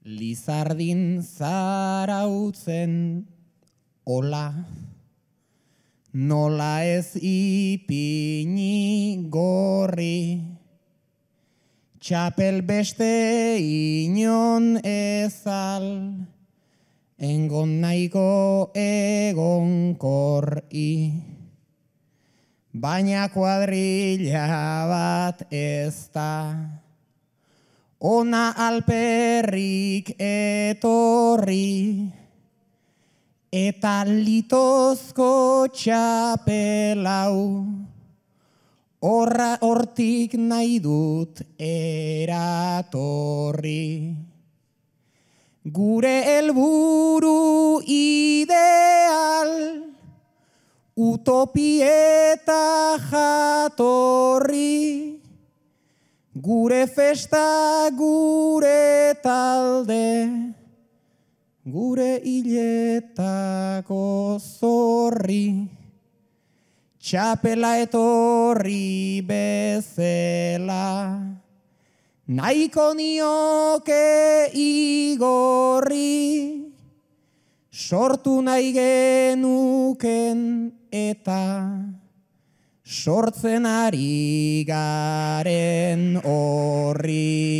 Lizardin zarautzen ola, nola ez ipini gorri, txapel beste inon ezal, engon nahiko egonkorri, baina kuadrilla bat ez da, ona alperrik etorri, eta litozko txapelau, hortik nahi dut eratorri. Gure helburu ideal, utopieta jatorri, gure festa, gure talde, gure hiletako zorri, txapela etorri bezela, nahiko nioke igorri, sortu nahi genuken eta sortzen ari garen horri.